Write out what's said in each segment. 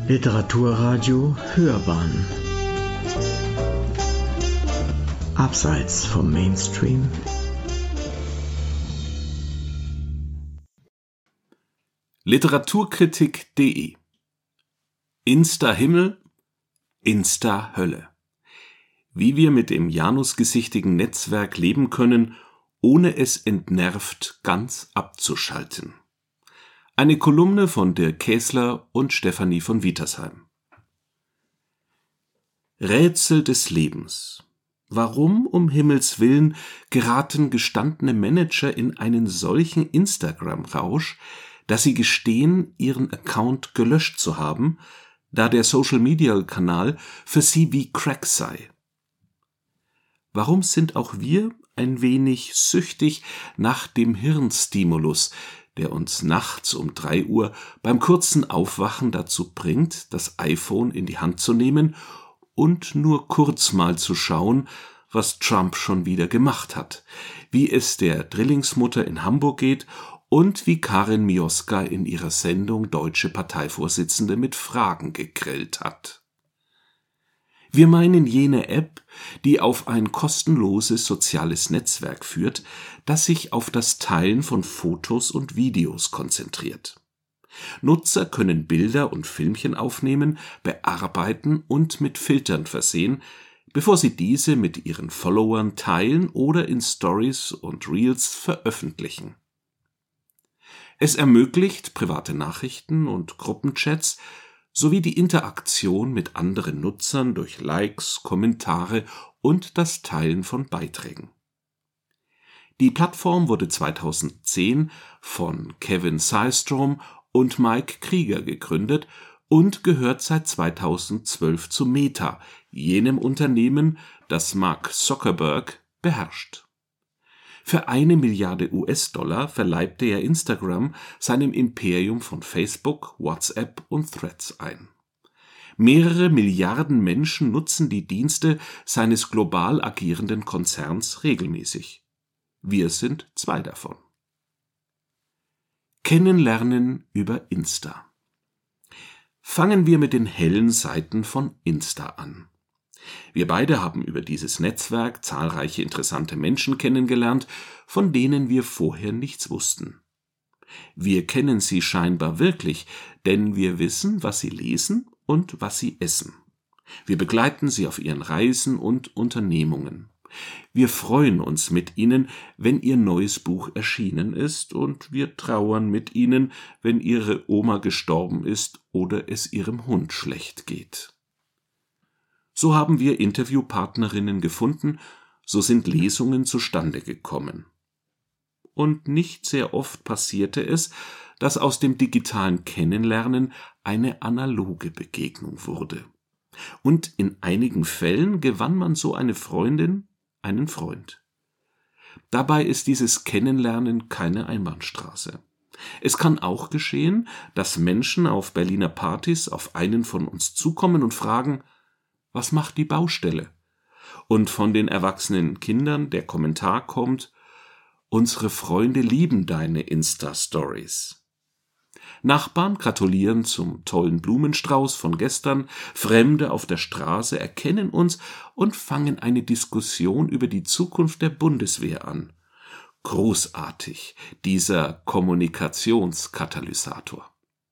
Literaturradio Hörbahn Abseits vom Mainstream. Literaturkritik.de Insta-Himmel, Insta-Hölle. Wie wir mit dem janusgesichtigen Netzwerk leben können, ohne es entnervt ganz abzuschalten. Eine Kolumne von Dirk Käßler und Stefanie von Wietersheim. Rätsel des Lebens. Warum um Himmels Willen geraten gestandene Manager in einen solchen Instagram-Rausch, dass sie gestehen, ihren Account gelöscht zu haben, da der Social-Media-Kanal für sie wie Crack sei? Warum sind auch wir ein wenig süchtig nach dem Hirnstimulus, der uns nachts um 3 Uhr beim kurzen Aufwachen dazu bringt, das iPhone in die Hand zu nehmen und nur kurz mal zu schauen, was Trump schon wieder gemacht hat, wie es der Drillingsmutter in Hamburg geht und wie Karin Mioska in ihrer Sendung Deutsche Parteivorsitzende mit Fragen gegrillt hat. Wir meinen jene App, die auf ein kostenloses soziales Netzwerk führt, das sich auf das Teilen von Fotos und Videos konzentriert. Nutzer können Bilder und Filmchen aufnehmen, bearbeiten und mit Filtern versehen, bevor sie diese mit ihren Followern teilen oder in Stories und Reels veröffentlichen. Es ermöglicht private Nachrichten und Gruppenchats sowie die Interaktion mit anderen Nutzern durch Likes, Kommentare und das Teilen von Beiträgen. Die Plattform wurde 2010 von Kevin Systrom und Mike Krieger gegründet und gehört seit 2012 zu Meta, jenem Unternehmen, das Mark Zuckerberg beherrscht. Für 1 Milliarde US-Dollar verleibte er Instagram seinem Imperium von Facebook, WhatsApp und Threads ein. Mehrere Milliarden Menschen nutzen die Dienste seines global agierenden Konzerns regelmäßig. Wir sind 2 davon. Kennenlernen über Insta. Fangen wir mit den hellen Seiten von Insta an. Wir beide haben über dieses Netzwerk zahlreiche interessante Menschen kennengelernt, von denen wir vorher nichts wussten. Wir kennen sie scheinbar wirklich, denn wir wissen, was sie lesen und was sie essen. Wir begleiten sie auf ihren Reisen und Unternehmungen. Wir freuen uns mit ihnen, wenn ihr neues Buch erschienen ist, und wir trauern mit ihnen, wenn ihre Oma gestorben ist oder es ihrem Hund schlecht geht. So haben wir Interviewpartnerinnen gefunden, so sind Lesungen zustande gekommen. Und nicht sehr oft passierte es, dass aus dem digitalen Kennenlernen eine analoge Begegnung wurde. Und in einigen Fällen gewann man so eine Freundin, einen Freund. Dabei ist dieses Kennenlernen keine Einbahnstraße. Es kann auch geschehen, dass Menschen auf Berliner Partys auf einen von uns zukommen und fragen: Was macht die Baustelle? Und von den erwachsenen Kindern der Kommentar kommt: Unsere Freunde lieben deine Insta-Stories. Nachbarn gratulieren zum tollen Blumenstrauß von gestern, Fremde auf der Straße erkennen uns und fangen eine Diskussion über die Zukunft der Bundeswehr an. Großartig, dieser Kommunikationskatalysator.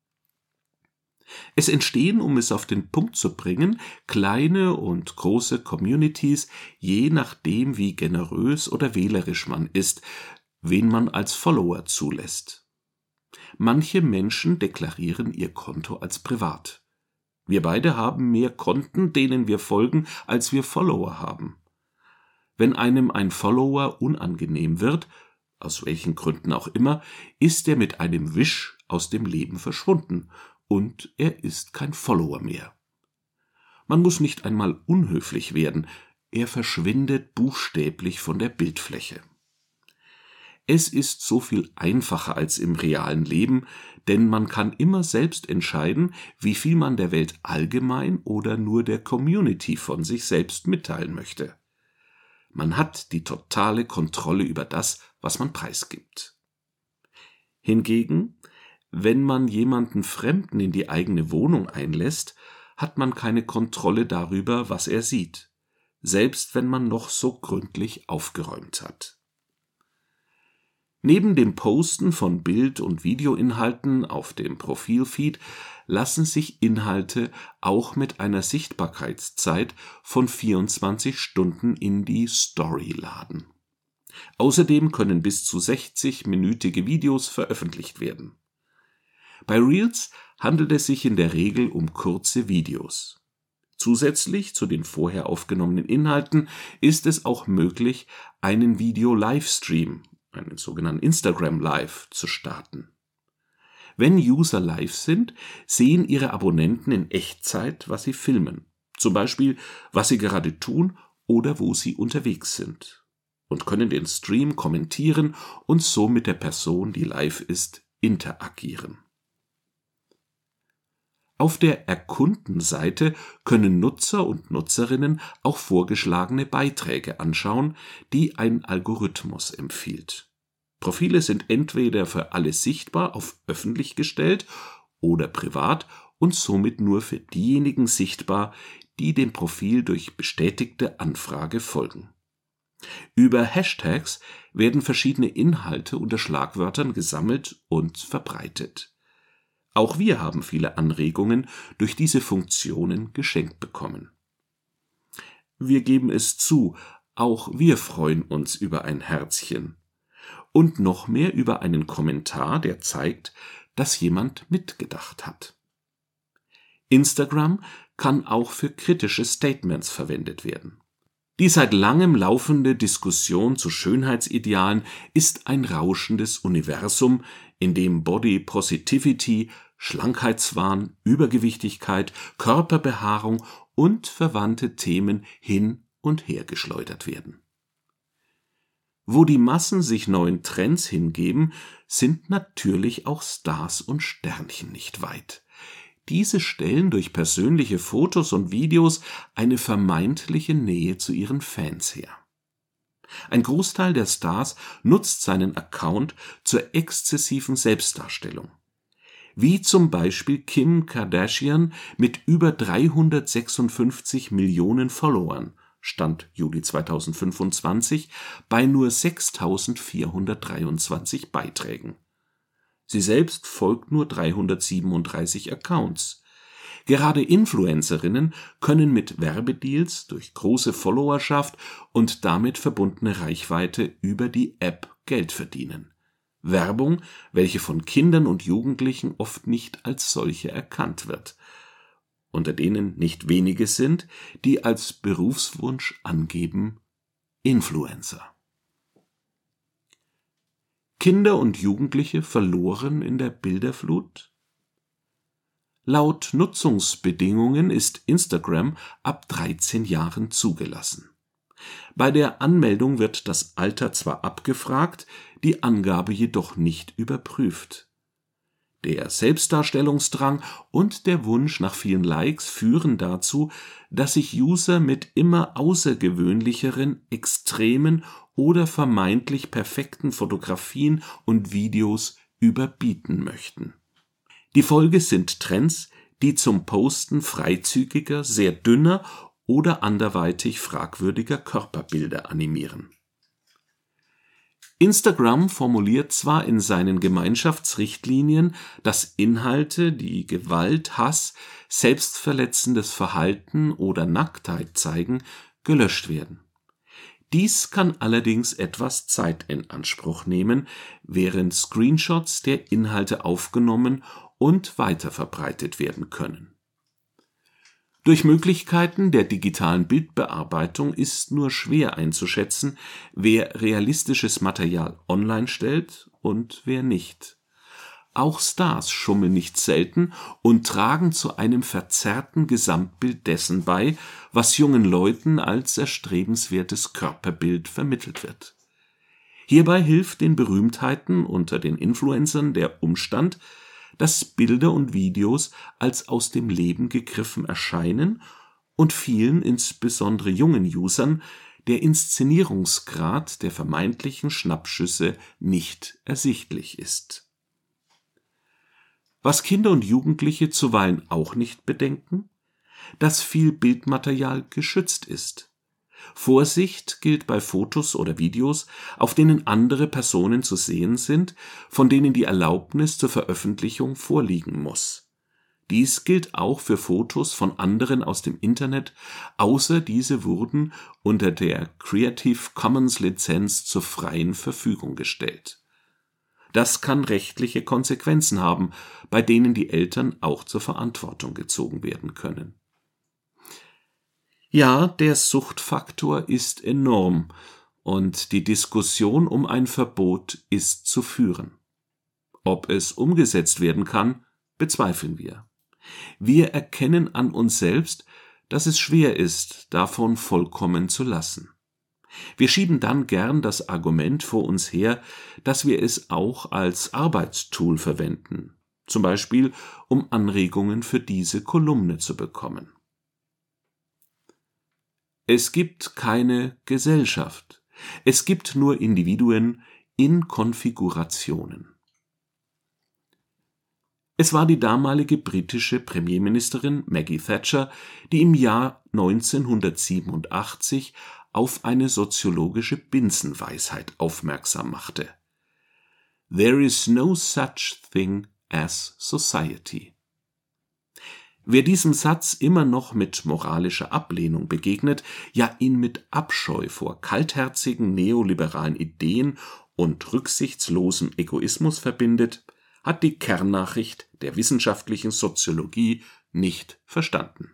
Es entstehen, um es auf den Punkt zu bringen, kleine und große Communities, je nachdem, wie generös oder wählerisch man ist, wen man als Follower zulässt. Manche Menschen deklarieren ihr Konto als privat. Wir beide haben mehr Konten, denen wir folgen, als wir Follower haben. Wenn einem ein Follower unangenehm wird, aus welchen Gründen auch immer, ist er mit einem Wisch aus dem Leben verschwunden. Und er ist kein Follower mehr. Man muss nicht einmal unhöflich werden, er verschwindet buchstäblich von der Bildfläche. Es ist so viel einfacher als im realen Leben, denn man kann immer selbst entscheiden, wie viel man der Welt allgemein oder nur der Community von sich selbst mitteilen möchte. Man hat die totale Kontrolle über das, was man preisgibt. Hingegen Wenn man jemanden Fremden in die eigene Wohnung einlässt, hat man keine Kontrolle darüber, was er sieht, selbst wenn man noch so gründlich aufgeräumt hat. Neben dem Posten von Bild- und Videoinhalten auf dem Profilfeed lassen sich Inhalte auch mit einer Sichtbarkeitszeit von 24 Stunden in die Story laden. Außerdem können bis zu 60-minütige Videos veröffentlicht werden. Bei Reels handelt es sich in der Regel um kurze Videos. Zusätzlich zu den vorher aufgenommenen Inhalten ist es auch möglich, einen Video-Livestream, einen sogenannten Instagram Live, zu starten. Wenn User live sind, sehen ihre Abonnenten in Echtzeit, was sie filmen, zum Beispiel, was sie gerade tun oder wo sie unterwegs sind, und können den Stream kommentieren und so mit der Person, die live ist, interagieren. Auf der Erkunden-Seite können Nutzer und Nutzerinnen auch vorgeschlagene Beiträge anschauen, die ein Algorithmus empfiehlt. Profile sind entweder für alle sichtbar auf öffentlich gestellt oder privat und somit nur für diejenigen sichtbar, die dem Profil durch bestätigte Anfrage folgen. Über Hashtags werden verschiedene Inhalte unter Schlagwörtern gesammelt und verbreitet. Auch wir haben viele Anregungen durch diese Funktionen geschenkt bekommen. Wir geben es zu, auch wir freuen uns über ein Herzchen. Und noch mehr über einen Kommentar, der zeigt, dass jemand mitgedacht hat. Instagram kann auch für kritische Statements verwendet werden. Die seit langem laufende Diskussion zu Schönheitsidealen ist ein rauschendes Universum, in dem Body Positivity, Schlankheitswahn, Übergewichtigkeit, Körperbehaarung und verwandte Themen hin und her geschleudert werden. Wo die Massen sich neuen Trends hingeben, sind natürlich auch Stars und Sternchen nicht weit. Diese stellen durch persönliche Fotos und Videos eine vermeintliche Nähe zu ihren Fans her. Ein Großteil der Stars nutzt seinen Account zur exzessiven Selbstdarstellung. Wie zum Beispiel Kim Kardashian mit über 356 Millionen Followern, Stand Juli 2025, bei nur 6.423 Beiträgen. Sie selbst folgt nur 337 Accounts. Gerade Influencerinnen können mit Werbedeals durch große Followerschaft und damit verbundene Reichweite über die App Geld verdienen. Werbung, welche von Kindern und Jugendlichen oft nicht als solche erkannt wird, unter denen nicht wenige sind, die als Berufswunsch angeben Influencer. Kinder und Jugendliche verloren in der Bilderflut? Laut Nutzungsbedingungen ist Instagram ab 13 Jahren zugelassen. Bei der Anmeldung wird das Alter zwar abgefragt, die Angabe jedoch nicht überprüft. Der Selbstdarstellungsdrang und der Wunsch nach vielen Likes führen dazu, dass sich User mit immer außergewöhnlicheren, extremen oder vermeintlich perfekten Fotografien und Videos überbieten möchten. Die Folge sind Trends, die zum Posten freizügiger, sehr dünner oder anderweitig fragwürdiger Körperbilder animieren. Instagram formuliert zwar in seinen Gemeinschaftsrichtlinien, dass Inhalte, die Gewalt, Hass, selbstverletzendes Verhalten oder Nacktheit zeigen, gelöscht werden. Dies kann allerdings etwas Zeit in Anspruch nehmen, während Screenshots der Inhalte aufgenommen und weiterverbreitet werden können. Durch Möglichkeiten der digitalen Bildbearbeitung ist nur schwer einzuschätzen, wer realistisches Material online stellt und wer nicht. Auch Stars schummeln nicht selten und tragen zu einem verzerrten Gesamtbild dessen bei, was jungen Leuten als erstrebenswertes Körperbild vermittelt wird. Hierbei hilft den Berühmtheiten unter den Influencern der Umstand, dass Bilder und Videos als aus dem Leben gegriffen erscheinen und vielen, insbesondere jungen Usern, der Inszenierungsgrad der vermeintlichen Schnappschüsse nicht ersichtlich ist. Was Kinder und Jugendliche zuweilen auch nicht bedenken, dass viel Bildmaterial geschützt ist. Vorsicht gilt bei Fotos oder Videos, auf denen andere Personen zu sehen sind, von denen die Erlaubnis zur Veröffentlichung vorliegen muss. Dies gilt auch für Fotos von anderen aus dem Internet, außer diese wurden unter der Creative Commons Lizenz zur freien Verfügung gestellt. Das kann rechtliche Konsequenzen haben, bei denen die Eltern auch zur Verantwortung gezogen werden können. Ja, der Suchtfaktor ist enorm und die Diskussion um ein Verbot ist zu führen. Ob es umgesetzt werden kann, bezweifeln wir. Wir erkennen an uns selbst, dass es schwer ist, davon vollkommen zu lassen. Wir schieben dann gern das Argument vor uns her, dass wir es auch als Arbeitstool verwenden, zum Beispiel um Anregungen für diese Kolumne zu bekommen. Es gibt keine Gesellschaft. Es gibt nur Individuen in Konfigurationen. Es war die damalige britische Premierministerin Maggie Thatcher, die im Jahr 1987 auf eine soziologische Binsenweisheit aufmerksam machte. There is no such thing as society. Wer diesem Satz immer noch mit moralischer Ablehnung begegnet, ja ihn mit Abscheu vor kaltherzigen neoliberalen Ideen und rücksichtslosem Egoismus verbindet, hat die Kernnachricht der wissenschaftlichen Soziologie nicht verstanden.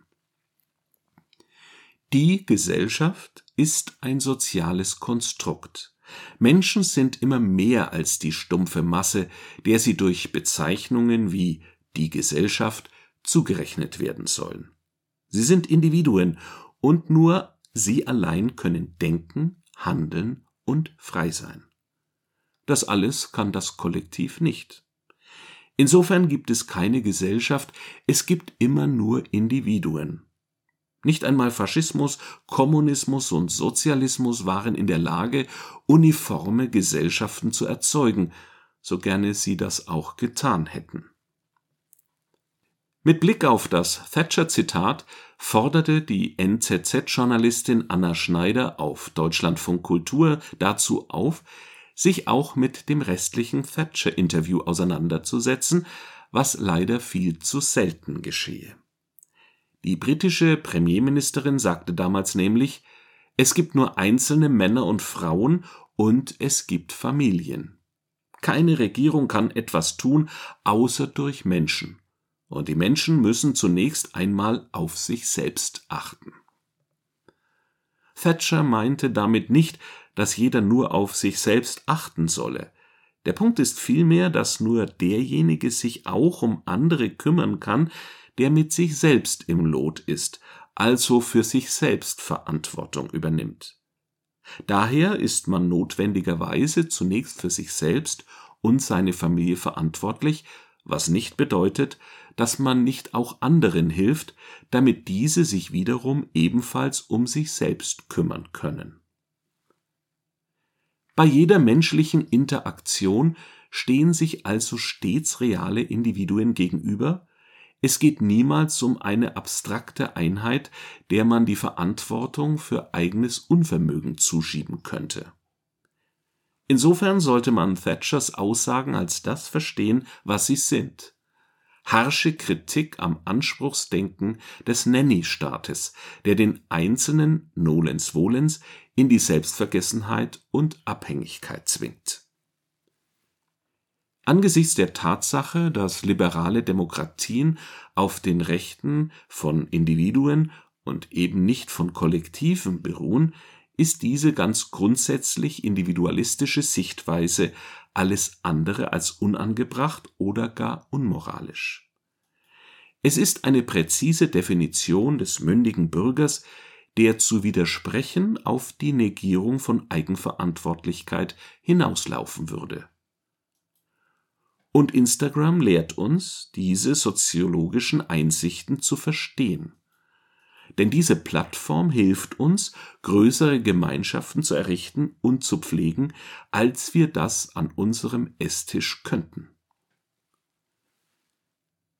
Die Gesellschaft ist ein soziales Konstrukt. Menschen sind immer mehr als die stumpfe Masse, der sie durch Bezeichnungen wie die Gesellschaft zugerechnet werden sollen. Sie sind Individuen und nur sie allein können denken, handeln und frei sein. Das alles kann das Kollektiv nicht. Insofern gibt es keine Gesellschaft, es gibt immer nur Individuen. Nicht einmal Faschismus, Kommunismus und Sozialismus waren in der Lage, uniforme Gesellschaften zu erzeugen, so gerne sie das auch getan hätten. Mit Blick auf das Thatcher-Zitat forderte die NZZ-Journalistin Anna Schneider auf Deutschlandfunk Kultur dazu auf, sich auch mit dem restlichen Thatcher-Interview auseinanderzusetzen, was leider viel zu selten geschehe. Die britische Premierministerin sagte damals nämlich, es gibt nur einzelne Männer und Frauen und es gibt Familien. Keine Regierung kann etwas tun, außer durch Menschen. Und die Menschen müssen zunächst einmal auf sich selbst achten. Thatcher meinte damit nicht, dass jeder nur auf sich selbst achten solle. Der Punkt ist vielmehr, dass nur derjenige sich auch um andere kümmern kann, der mit sich selbst im Lot ist, also für sich selbst Verantwortung übernimmt. Daher ist man notwendigerweise zunächst für sich selbst und seine Familie verantwortlich, was nicht bedeutet, dass man nicht auch anderen hilft, damit diese sich wiederum ebenfalls um sich selbst kümmern können. Bei jeder menschlichen Interaktion stehen sich also stets reale Individuen gegenüber. Es geht niemals um eine abstrakte Einheit, der man die Verantwortung für eigenes Unvermögen zuschieben könnte. Insofern sollte man Thatchers Aussagen als das verstehen, was sie sind: harsche Kritik am Anspruchsdenken des Nanny-Staates, der den Einzelnen nolens volens in die Selbstvergessenheit und Abhängigkeit zwingt. Angesichts der Tatsache, dass liberale Demokratien auf den Rechten von Individuen und eben nicht von Kollektiven beruhen, ist diese ganz grundsätzlich individualistische Sichtweise alles andere als unangebracht oder gar unmoralisch. Es ist eine präzise Definition des mündigen Bürgers, der zu widersprechen auf die Negierung von Eigenverantwortlichkeit hinauslaufen würde. Und Instagram lehrt uns, diese soziologischen Einsichten zu verstehen. Denn diese Plattform hilft uns, größere Gemeinschaften zu errichten und zu pflegen, als wir das an unserem Esstisch könnten.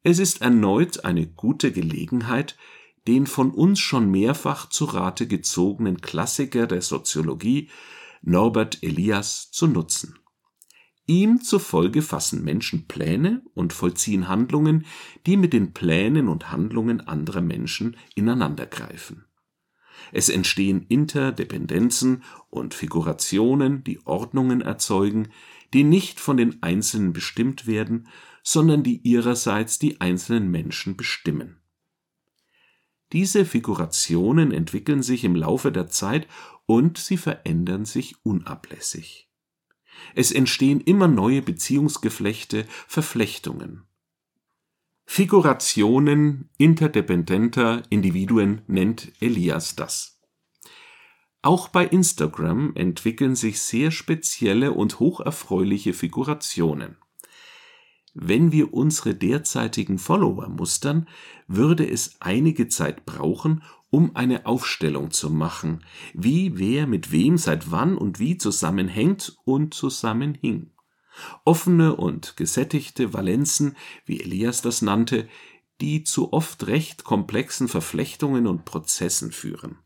Es ist erneut eine gute Gelegenheit, den von uns schon mehrfach zu Rate gezogenen Klassiker der Soziologie, Norbert Elias, zu nutzen. Ihm zufolge fassen Menschen Pläne und vollziehen Handlungen, die mit den Plänen und Handlungen anderer Menschen ineinandergreifen. Es entstehen Interdependenzen und Figurationen, die Ordnungen erzeugen, die nicht von den Einzelnen bestimmt werden, sondern die ihrerseits die einzelnen Menschen bestimmen. Diese Figurationen entwickeln sich im Laufe der Zeit und sie verändern sich unablässig. Es entstehen immer neue Beziehungsgeflechte, Verflechtungen. Figurationen interdependenter Individuen nennt Elias das. Auch bei Instagram entwickeln sich sehr spezielle und hocherfreuliche Figurationen. Wenn wir unsere derzeitigen Follower mustern, würde es einige Zeit brauchen, um eine Aufstellung zu machen, wie wer mit wem seit wann und wie zusammenhängt und zusammenhing. Offene und gesättigte Valenzen, wie Elias das nannte, die zu oft recht komplexen Verflechtungen und Prozessen führen.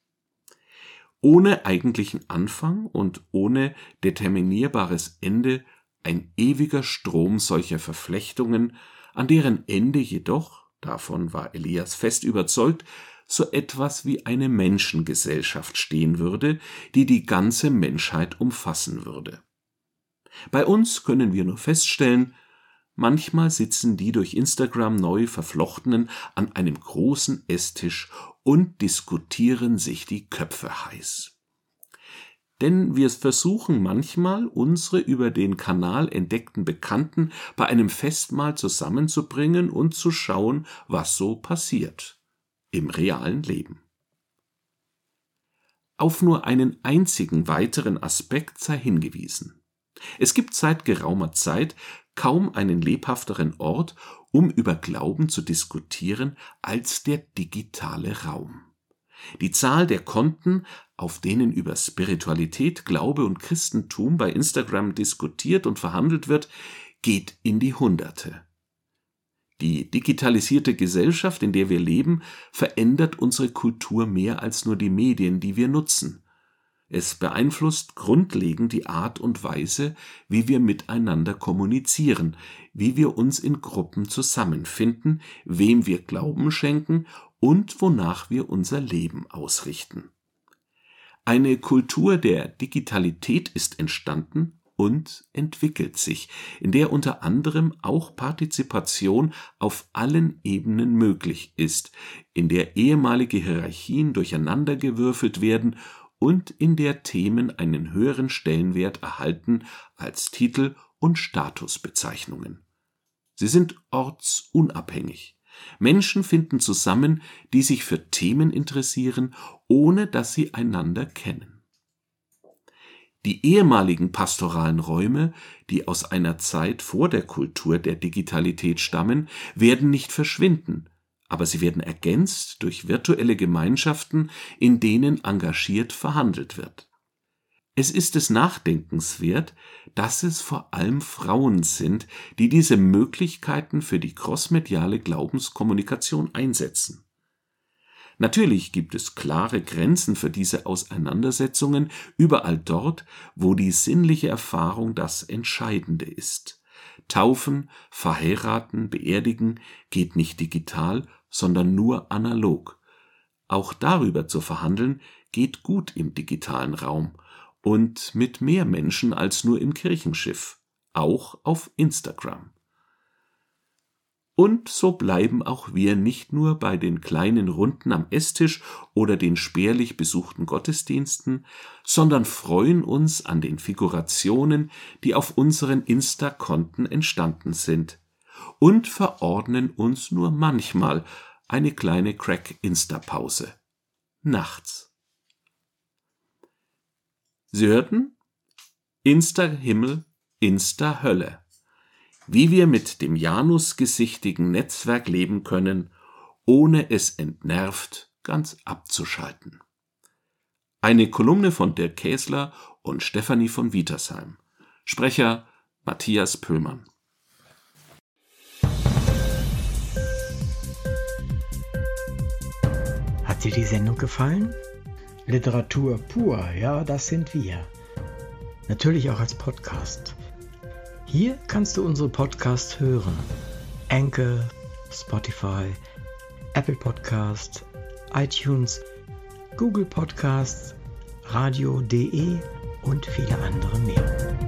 Ohne eigentlichen Anfang und ohne determinierbares Ende ein ewiger Strom solcher Verflechtungen, an deren Ende jedoch, davon war Elias fest überzeugt, so etwas wie eine Menschengesellschaft stehen würde, die die ganze Menschheit umfassen würde. Bei uns können wir nur feststellen, manchmal sitzen die durch Instagram neu Verflochtenen an einem großen Esstisch und diskutieren sich die Köpfe heiß. Denn wir versuchen manchmal, unsere über den Kanal entdeckten Bekannten bei einem Festmahl zusammenzubringen und zu schauen, was so passiert im realen Leben. Auf nur einen einzigen weiteren Aspekt sei hingewiesen. Es gibt seit geraumer Zeit kaum einen lebhafteren Ort, um über Glauben zu diskutieren, als der digitale Raum. Die Zahl der Konten, auf denen über Spiritualität, Glaube und Christentum bei Instagram diskutiert und verhandelt wird, geht in die Hunderte. Die digitalisierte Gesellschaft, in der wir leben, verändert unsere Kultur mehr als nur die Medien, die wir nutzen. Es beeinflusst grundlegend die Art und Weise, wie wir miteinander kommunizieren, wie wir uns in Gruppen zusammenfinden, wem wir Glauben schenken und wonach wir unser Leben ausrichten. Eine Kultur der Digitalität ist entstanden und entwickelt sich, in der unter anderem auch Partizipation auf allen Ebenen möglich ist, in der ehemalige Hierarchien durcheinandergewürfelt werden und in der Themen einen höheren Stellenwert erhalten als Titel und Statusbezeichnungen. Sie sind ortsunabhängig. Menschen finden zusammen, die sich für Themen interessieren, ohne dass sie einander kennen. Die ehemaligen pastoralen Räume, die aus einer Zeit vor der Kultur der Digitalität stammen, werden nicht verschwinden, aber sie werden ergänzt durch virtuelle Gemeinschaften, in denen engagiert verhandelt wird. Es ist des Nachdenkens wert, dass es vor allem Frauen sind, die diese Möglichkeiten für die crossmediale Glaubenskommunikation einsetzen. Natürlich gibt es klare Grenzen für diese Auseinandersetzungen überall dort, wo die sinnliche Erfahrung das Entscheidende ist. Taufen, verheiraten, beerdigen geht nicht digital, sondern nur analog. Auch darüber zu verhandeln geht gut im digitalen Raum und mit mehr Menschen als nur im Kirchenschiff, auch auf Instagram. Und so bleiben auch wir nicht nur bei den kleinen Runden am Esstisch oder den spärlich besuchten Gottesdiensten, sondern freuen uns an den Figurationen, die auf unseren Insta-Konten entstanden sind, und verordnen uns nur manchmal eine kleine Crack-Insta-Pause. Nachts. Sie hörten Insta-Himmel, Insta-Hölle. Wie wir mit dem janusgesichtigen Netzwerk leben können, ohne es entnervt ganz abzuschalten. Eine Kolumne von Dirk Käsler und Stefanie von Wietersheim. Sprecher Matthias Pöllmann. Hat dir die Sendung gefallen? Literatur pur, ja, das sind wir. Natürlich auch als Podcast. Hier kannst du unsere Podcasts hören. Anchor, Spotify, Apple Podcast, iTunes, Google Podcasts, radio.de und viele andere mehr.